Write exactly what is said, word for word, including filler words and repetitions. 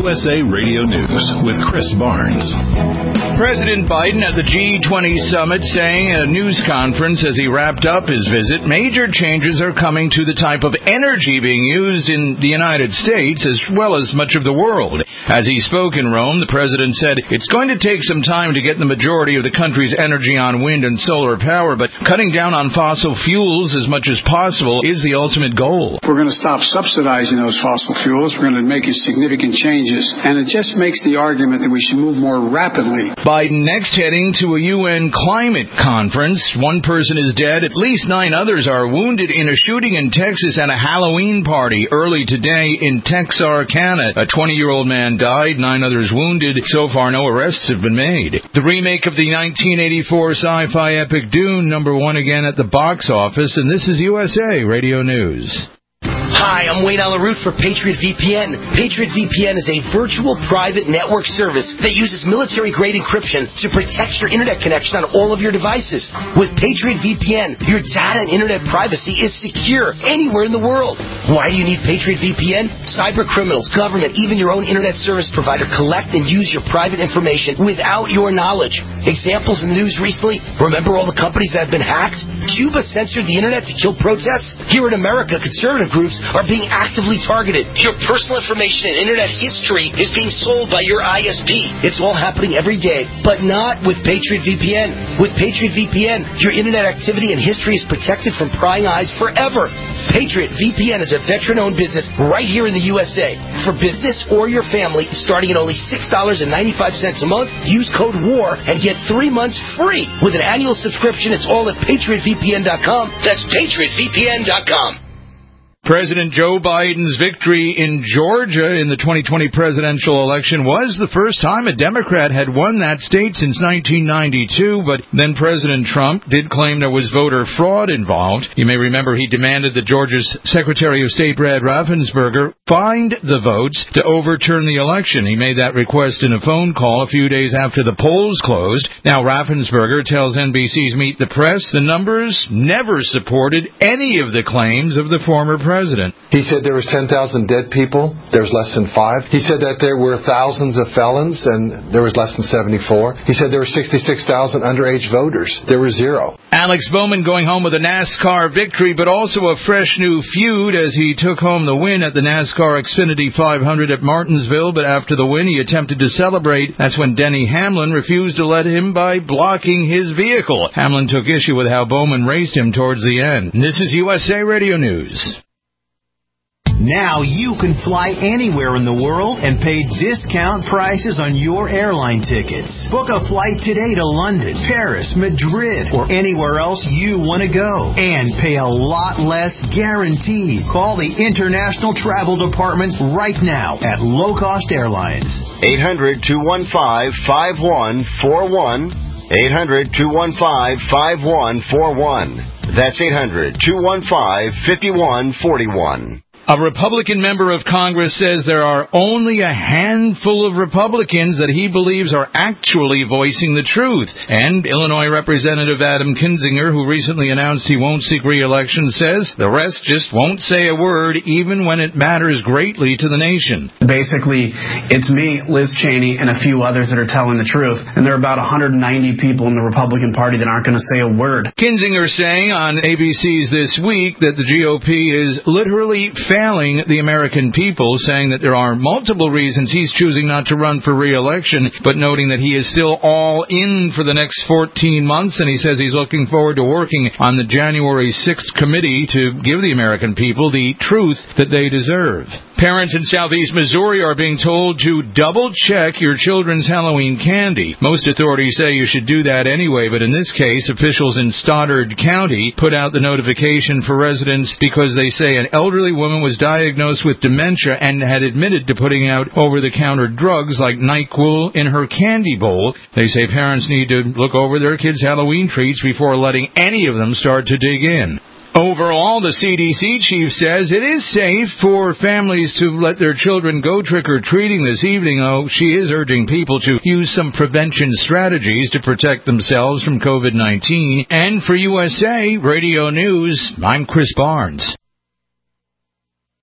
S A Radio News with Chris Barnes. President Biden at the G twenty summit saying at a news conference as he wrapped up his visit, major changes are coming to the type of energy being used in the United States as well as much of the world. As he spoke in Rome, the president said it's going to take some time to get the majority of the country's energy on wind and solar power, but cutting down on fossil fuels as much as possible is the ultimate goal. We're going to stop subsidizing those fossil fuels. We're going to make significant changes, and it just makes the argument that we should move more rapidly. Biden next heading to a U N climate conference. One person is dead. At least nine others are wounded in a shooting in Texas at a Halloween party early today in Texarkana. A twenty-year-old man died, nine others wounded. So far, no arrests have been made. The remake of the nineteen eighty-four sci-fi epic Dune, number one again at the box office, and this is U S A Radio News. Hi, I'm Wayne Alaroot for Patriot V P N. Patriot V P N is a virtual private network service that uses military-grade encryption to protect your internet connection on all of your devices. With Patriot V P N, your data and internet privacy is secure anywhere in the world. Why do you need Patriot V P N? Cyber criminals, government, even your own internet service provider collect and use your private information without your knowledge. Examples in the news recently, remember all the companies that have been hacked? Cuba censored the internet to kill protests? Here in America, conservative groups are being actively targeted. Your personal information and internet history is being sold by your I S P. It's all happening every day, but not with Patriot V P N. With Patriot V P N, your internet activity and history is protected from prying eyes forever. Patriot V P N is a veteran-owned business right here in the U S A. For business or your family, starting at only six dollars and ninety-five cents a month, use code WAR and get three months free. With an annual subscription, it's all at patriot v p n dot com. That's patriot v p n dot com. President Joe Biden's victory in Georgia in the twenty twenty presidential election was the first time a Democrat had won that state since nineteen ninety-two, but then President Trump did claim there was voter fraud involved. You may remember he demanded that Georgia's Secretary of State Brad Raffensperger find the votes to overturn the election. He made that request in a phone call a few days after the polls closed. Now Raffensperger tells N B C's Meet the Press the numbers never supported any of the claims of the former president. President. He said there was ten thousand dead people. There was less than five. He said that there were thousands of felons, and there was less than seventy-four. He said there were sixty-six thousand underage voters. There were zero. Alex Bowman going home with a NASCAR victory, but also a fresh new feud as he took home the win at the NASCAR Xfinity five hundred at Martinsville. But after the win, he attempted to celebrate. That's when Denny Hamlin refused to let him by blocking his vehicle. Hamlin took issue with how Bowman raced him towards the end. And this is U S A Radio News. Now you can fly anywhere in the world and pay discount prices on your airline tickets. Book a flight today to London, Paris, Madrid, or anywhere else you want to go. And pay a lot less guaranteed. Call the International Travel Department right now at Low Cost Airlines. eight hundred, two one five, five one four one. eight hundred, two one five, five one four one. That's eight hundred, two one five, five one four one. A Republican member of Congress says there are only a handful of Republicans that he believes are actually voicing the truth. And Illinois Representative Adam Kinzinger, who recently announced he won't seek re-election, says the rest just won't say a word, even when it matters greatly to the nation. Basically, it's me, Liz Cheney, and a few others that are telling the truth. And there are about one hundred ninety people in the Republican Party that aren't going to say a word. Kinzinger saying on A B C's This Week that the G O P is literally failing the American people, saying that there are multiple reasons he's choosing not to run for re-election, but noting that he is still all in for the next fourteen months, and he says he's looking forward to working on the January sixth committee to give the American people the truth that they deserve. Parents in southeast Missouri are being told to double-check your children's Halloween candy. Most authorities say you should do that anyway, but in this case, officials in Stoddard County put out the notification for residents because they say an elderly woman was diagnosed with dementia and had admitted to putting out over-the-counter drugs like NyQuil in her candy bowl. They say parents need to look over their kids' Halloween treats before letting any of them start to dig in. Overall, the C D C chief says it is safe for families to let their children go trick-or-treating this evening, though she is urging people to use some prevention strategies to protect themselves from COVID nineteen. And for U S A Radio News, I'm Chris Barnes.